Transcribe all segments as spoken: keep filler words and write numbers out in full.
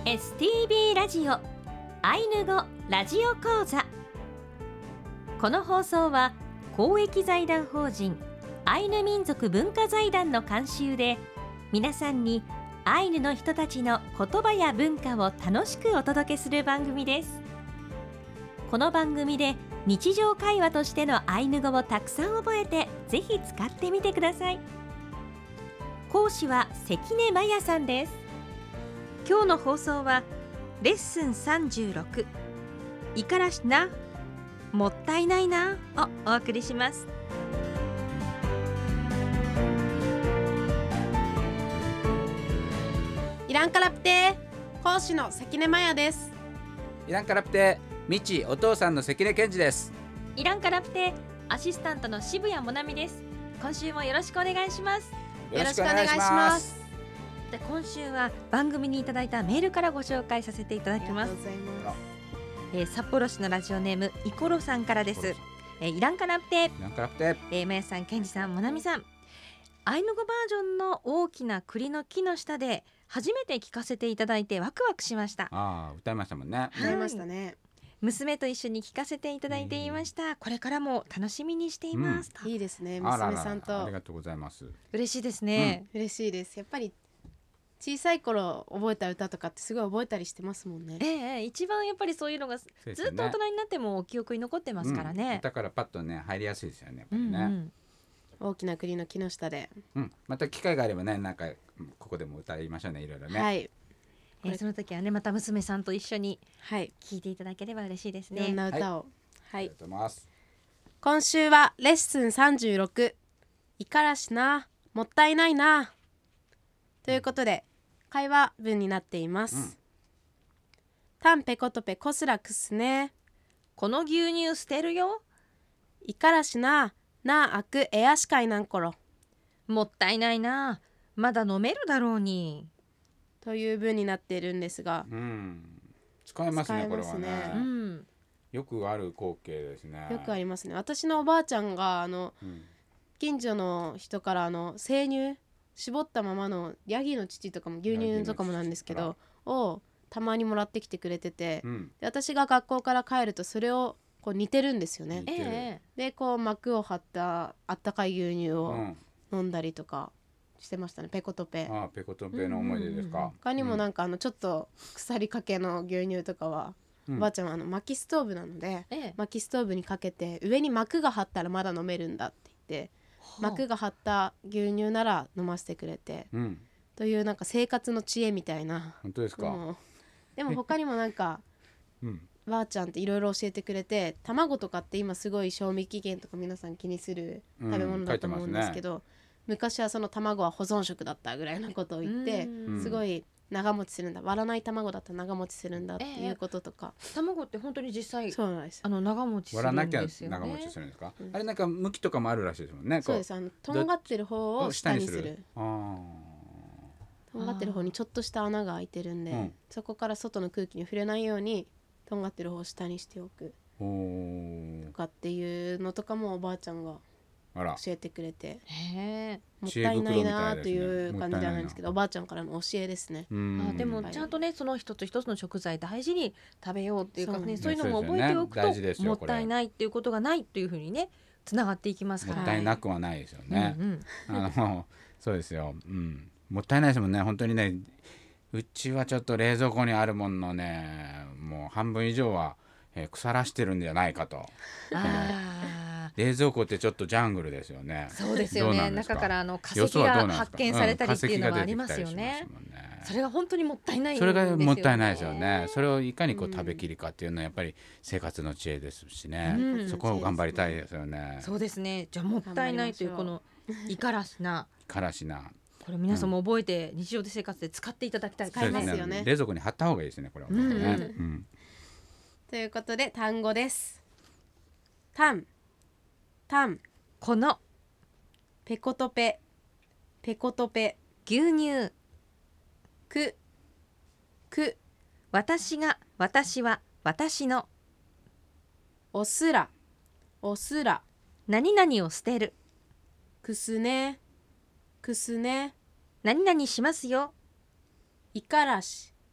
エスティービー ラジオアイヌ語ラジオ講座。この放送は公益財団法人アイヌ民族文化財団の監修で、皆さんにアイヌの人たちの言葉や文化を楽しくお届けする番組です。この番組で日常会話としてのアイヌ語をたくさん覚えて、ぜひ使ってみてください。講師は関根真也さんです。今日の放送はレッスンさんじゅうろく、いからしな、もったいないなをお送りします。 イランカラプテ講師の関根真也です。 イランカラプテみちお父さんの関根健二です。 イランカラプテアシスタントの渋谷もなみです。今週もよろしくお願いします。 よろしくお願いします。 で今週は番組にいただいたメールからご紹介させていただきます。 ありがとうございます。 えー、札幌市のラジオネームイコロさんからです。えー、イランカラプテイランカラプテ、 えー、まやさん、ケンジさん、もなみさん、アイヌ語バージョンの大きな栗の木の下で初めて聞かせていただいてワクワクしました。 ああ歌いましたもんね。 歌いましたね。 娘と一緒に聞かせていただいていました。これからも楽しみにしています、 うん、いいですね。 あらら娘さんとありがとうございます。 嬉しいですね、 うん、嬉しいです。やっぱり小さい頃覚えた歌とかってすごい覚えたりしてますもんね。 ええ、一番やっぱりそういうのがずっと大人になっても記憶に残ってますからね、 うん、だからパッとね入りやすいですよね、やっぱりね、 うんうん、 大きな栗の木の下で、 うん、また機会があればね、なんかここでも歌いましょうね、いろいろね。 はい、 えー、その時はねまた娘さんと一緒にはい聴いていただければ嬉しいですね。 いろんな歌を、はい、 ありがとうございます。 今週はレッスンさんじゅうろく、いからしな、もったいないなということで会話文になっています、うん、タンペコトペコスラクスね、 この牛乳捨てるよ、 いからしな、なあくエアシカイなんころ、 もったいないな、まだ飲めるだろうにという文になっているんですが、 うん、使えますね、これはね、 うん、 よくある光景ですね。 よくありますね。私のおばあちゃんがあの、うん、近所の人からあの生乳絞ったままのヤギの乳とかも牛乳とかもなんですけどをたまにもらってきてくれてて、うん、で私が学校から帰るとそれをこう煮てるんですよね。 えー、 でこう膜を張ったあったかい牛乳を飲んだりとかしてましたね。ペコトペ。 ああ、ペコトペの思い出ですか。うんうんうん、 他にもなんかあのちょっと腐りかけの牛乳とかは、うん、おばあちゃんはあの薪ストーブなので、ええ、薪ストーブにかけて上に膜が張ったらまだ飲めるんだって言って、膜が張った牛乳なら飲ませてくれて、うん、というなんか生活の知恵みたいな。 本当ですか。 うん、でも他にもなんか、うん、ばあちゃんっていろいろ教えてくれて、卵とかって今すごい賞味期限とか皆さん気にする食べ物だと思うんですけど、うんね、昔はその卵は保存食だったぐらいのことを言って、すごい長持ちするんだ、割らない卵だったら長持ちするんだっていうこととか、 えー、卵って本当に実際そうなんです。 あの長持ちするんですよね。 割らなきゃ長持ちするんですか、うん、あれなんか向きとかもあるらしいですもんね。 そうです。あのとんがってる方を下にする。あとんがってる方にちょっとした穴が開いてるんで、うん、そこから外の空気に触れないようにとんがってる方を下にしておくとかっていうのとかもおばあちゃんが教えてくれて、へもったいないなという感じじゃないんですけど、おばあちゃんからの教えですね。 あでもちゃんとねその一つ一つの食材大事に食べようっていうかね、そういうのも覚えておくと、ね、もったいないっていうことがないっていう風にねつながっていきますから、 もったいなくはないですよね、うんうん、あのそうですよ、うん、もったいないですもんね。本当にね、うちはちょっと冷蔵庫にあるもののねもう半分以上は、えー、腐らしてるんじゃないかと。あ冷蔵庫ってちょっとジャングルですよね。 そうですよね。中からあの化石が発見されたりっていうのはありますよね。それが本当にもったいないんですよね。 それがもったいないですよね。それをいかにこう食べきりかっていうのはやっぱり生活の知恵ですしね、うん、そこを頑張りたいですよね。 そうですね。じゃあもったいないというこのいからしなからしなこれ皆さんも覚えて日常で生活で使っていただきたいですね。使いますよね。 冷蔵庫に貼った方がいいですね、これは、ねうんうんうん、 ということで単語です。タンタン、 このペコトペペコトペ、 牛乳、 くく、 私が私は私の、 おすらおすら、 何々を捨てる、 くすねくすね、 何々しますよ、 いからし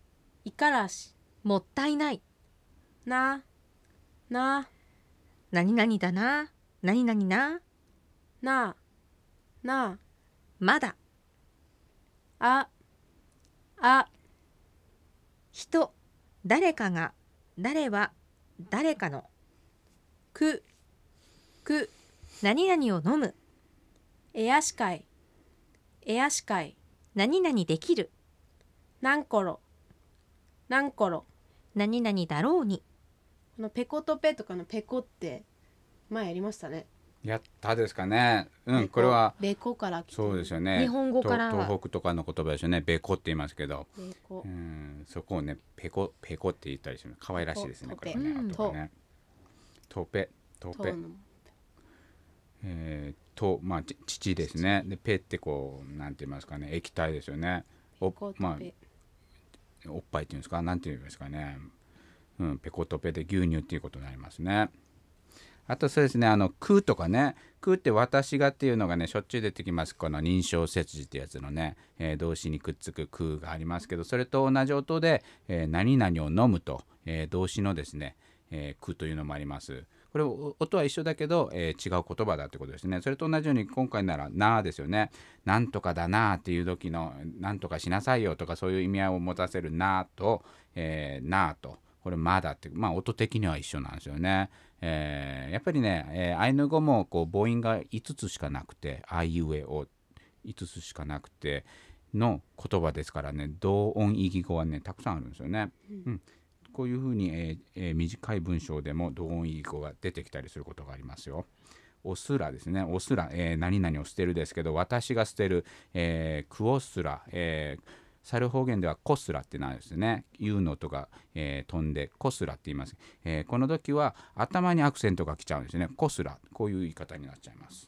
いからしもったいないなな何々だな何々なななまだああ人誰かが誰は誰かのくく何々を飲むえやしかいえやしかい何々できるなんころなんころ何々だろうにこのペコとペとかのペコって前やりましたね。 やったですかね。うんこれはベコから来てそうですよね。 日本語からと東北とかの言葉ですよね。ベコって言いますけど、 ベコうんそこをねペコペコって言ったりします。可愛らしいですね。これはね。 うんあとはねトペトペのえー、とまあち父ですね。でペってこうなんて言いますかね液体ですよね。おペコとペ、 まあおっぱいっていうんですかなんて言いますかね。うんペコとペで牛乳っていうことになりますね。あとそうですねあの空とかね空って私がっていうのがねしょっちゅう出てきます。この認証切字ってやつのね、えー動詞にくっつく空がありますけどそれと同じ音で、えー何々を飲むと、えー動詞のですね、えー空というのもあります。これ音は一緒だけど、えー違う言葉だってことですね。それと同じように今回ならなですよね。なんとかだなっていう時のなんとかしなさいよとかそういう意味合いを持たせるなと、えー、なとこれまだってまあ音的には一緒なんですよね。えー、やっぱりね、えー、アイヌ語もこう母音がいつつしかなくてあいうえおいつつしかなくての言葉ですからね同音異義語はねたくさんあるんですよね。うんうんこういうふうに、えーえー、短い文章でも同音異義語が出てきたりすることがありますよ。おすらですね。おすら、えー、何々を捨てるですけど私が捨てる、えー、クオスラ、えー、猿方言ではコスラってなんですね。言うのとか、えー、飛んでコスラって言います、えー、この時は頭にアクセントが来ちゃうんですね。コスラこういう言い方になっちゃいます。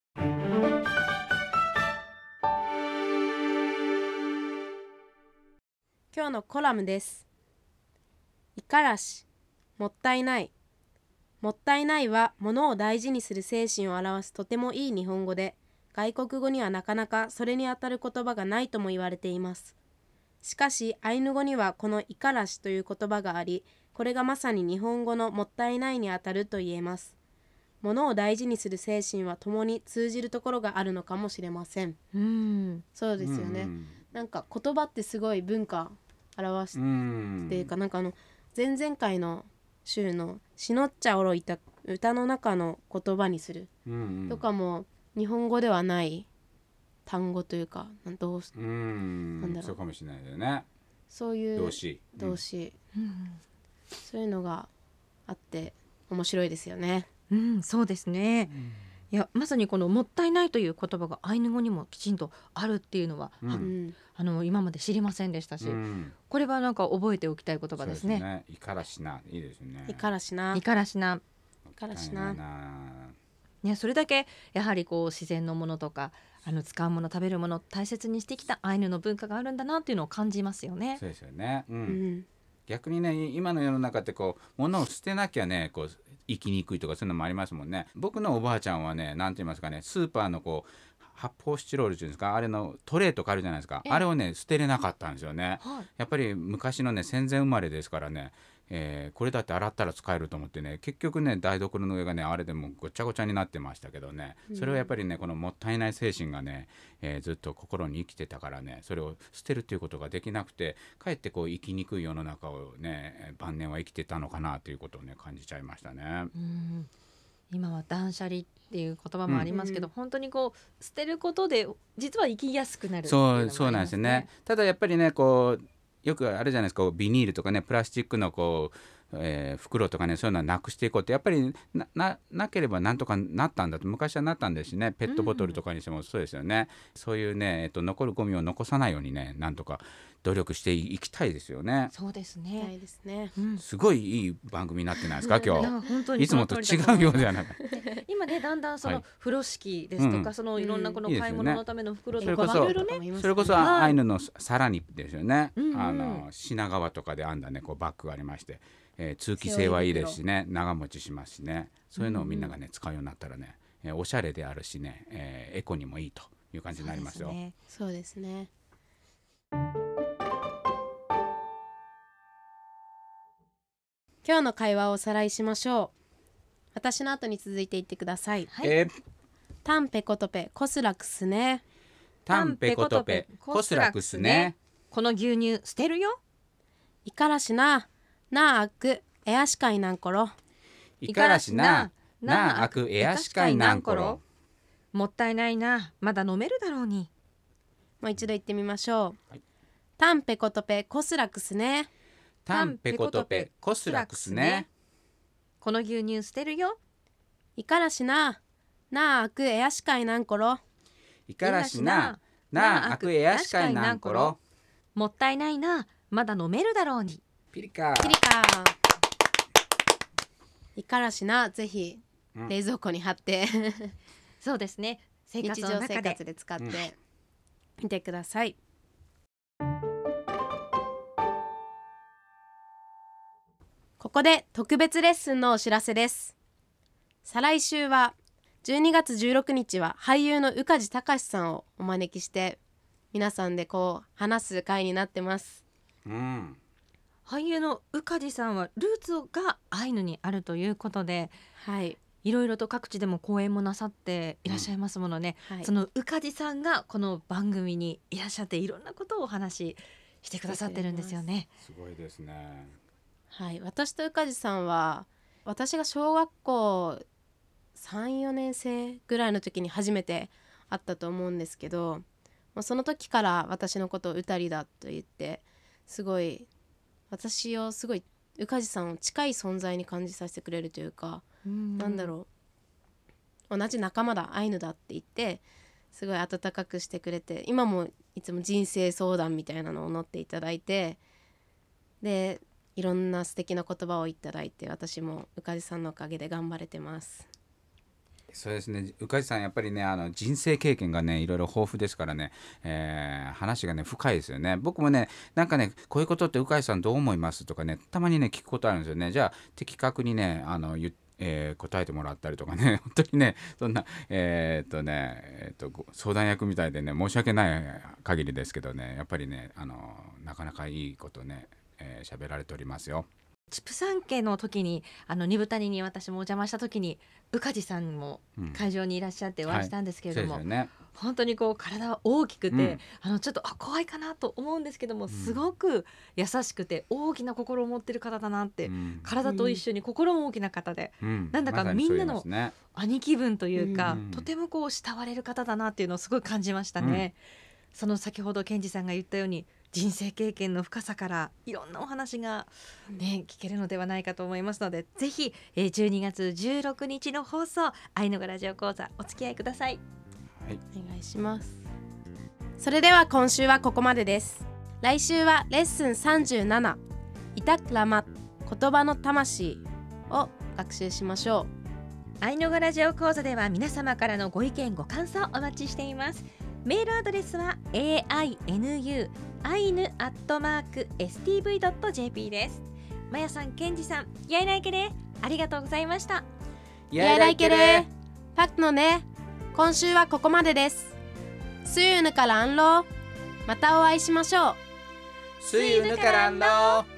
今日のコラムです。いからしもったいないもったいないは物を大事にする精神を表すとてもいい日本語で外国語にはなかなかそれにあたる言葉がないとも言われています。しかしアイヌ語にはこのいからしという言葉がありこれがまさに日本語のもったいないにあたると言えます。物を大事にする精神は共に通じるところがあるのかもしれません。 うんそうですよね。なんか言葉ってすごい文化表していうかなんかあの前々回の週のしのっちゃおろいた歌の中の言葉にするとかも日本語ではない単語というかどううんなんだろうそうかもしれないよね。 そういう動詞動詞、 うん、 そういうのがあって面白いですよね。 うん、そうですね、うん、いやまさにこのもったいないという言葉がアイヌ語にもきちんとあるっていうのは、うん、あの今まで知りませんでしたし、うん、これはなんか覚えておきたい言葉ですね。 そうですね。いからしないいですね。 いからしないからしないからしなね、それだけやはりこう自然のものとかあの使うもの食べるもの大切にしてきたアイヌの文化があるんだなっていうのを感じますよね。 そうですよね、うんうん、 逆にね今の世の中ってこう物を捨てなきゃねこう生きにくいとかそういうのもありますもんね。僕のおばあちゃんはねなんて言いますかねスーパーのこう発泡スチロールっていうんですかあれのトレーとかあるじゃないですかあれをね捨てれなかったんですよね、はい、やっぱり昔のね戦前生まれですからね、えー、これだって洗ったら使えると思ってね結局ね台所の上がねあれでもごちゃごちゃになってましたけどねそれはやっぱりねこのもったいない精神がね、えー、ずっと心に生きてたからねそれを捨てるっていうことができなくてかえってこう生きにくい世の中をね晩年は生きてたのかなということをね感じちゃいましたね。 うん今は断捨離っていう言葉もありますけど、うん、本当にこう捨てることで実は生きやすくなるっていうのもありますね。そう、そうなんですね。 ただやっぱりねこうよくあるじゃないですかビニールとかねプラスチックのこうえー、袋とかねそういうのはなくしていこうってやっぱり な, な, なければなんとかなったんだと昔はなったんですしねペットボトルとかにしてもそうですよね、うん、そういうね、えっと、残るゴミを残さないようにねなんとか努力していきたいですよね。 そうですね、 いですね、 うん、すごいいい番組になってないですか今日本当にいつもと違うようではなく今ねだんだんその風呂敷ですとか、はい、そのいろんなこの買い物のための袋とか、 うん、それこそ、ね、それこそアイヌのサラニですよね、うんうん、あの品川とかで編んだねこうバッグがありましてえー、通気性はいいですしね長持ちしますしねそういうのをみんながね使うようになったらね、えー、おしゃれであるしね、えー、エコにもいいという感じになりますよ。 そうですね。 今日の会話をおさらいしましょう。私の後に続いていってください。 はい、 えタンペコトペコスラクスね。 タンペコトペコスラクスね。 この牛乳捨てるよ。 いからしななああくエアシカイなんころ。 いからしななああくエアシカイなんころ。 もったいないな、まだ飲めるだろうに。 もう一度言ってみましょう、はい、タンペコトペコスラクスね。 タンペコトペコスラクスね。 この牛乳捨てるよ。 いからしななああくエアシカイなんころ。 いからしななああくエアシカイなんころ。 もったいないな、まだ飲めるだろうに。 ピリカピリカ。いからしな、ぜひ冷蔵庫に貼って、うん、 そうですね、生活の中で日常生活で使ってみてください、うん、ここで特別レッスンのお知らせです。再来週はじゅうにがつじゅうろくにちは俳優の宇梶隆さんをお招きして皆さんでこう話す会になってます、 うん、 俳優の宇梶さんはルーツがアイヌにあるということで、 はい、 いろいろと各地でも講演もなさっていらっしゃいますものね、うんはい、その宇梶さんがこの番組にいらっしゃっていろんなことをお話ししてくださってるんですよね。 すごいですね。 はい、私と宇梶さんは私が小学校さん、よねんせいぐらいの時に初めて会ったと思うんですけど、その時から私のことをうたりだと言ってすごい私をすごい宇梶さんを近い存在に感じさせてくれるというか、うんなんだろう、同じ仲間だアイヌだって言ってすごい温かくしてくれて、今もいつも人生相談みたいなのを乗っていただいて、でいろんな素敵な言葉をいただいて私も宇梶さんのおかげで頑張れてます。 そうですね、宇梶さんやっぱりねあの人生経験がねいろいろ豊富ですからね、えー、話がね深いですよね。僕もねなんかねこういうことって宇梶さんどう思いますとかねたまにね聞くことあるんですよね。じゃあ的確にねあの言、えー、答えてもらったりとかね本当にねそんなえー、っとね、えー、っと相談役みたいでね申し訳ない限りですけどねやっぱりねあのなかなかいいことねえー、喋られておりますよ。 チプサン家の時にあの二部谷に私もお邪魔した時に宇梶さんも会場にいらっしゃってお会いしたんですけれども、うんはいね、本当にこう体は大きくて、うん、あのちょっとあ怖いかなと思うんですけども、うん、すごく優しくて大きな心を持ってる方だなって、うん、体と一緒に心も大きな方で、うん、なんだかみんなの兄貴分というか、うん、とてもこう慕われる方だなっていうのをすごい感じましたね、うん、その先ほどケンジさんが言ったように人生経験の深さからいろんなお話が、ね、聞けるのではないかと思いますので、ぜひじゅうにがつじゅうろくにちの放送アイヌ語ラジオ講座お付き合いください、 はい、お願いします。それでは今週はここまでです。来週はレッスンさんじゅうななイタクラマ言葉の魂を学習しましょう。アイヌ語ラジオ講座では皆様からのご意見ご感想お待ちしています。メールアドレスは エーアイエヌユー アイヌ アットマーク エスティーブイ ドット ジェーピー です。まやさん、ケンジさん、やいらいけれありがとうございました。 やいらいけれパクのね、今週はここまでです。スユーヌからアンロー、またお会いしましょう。 スユーヌからアンロー。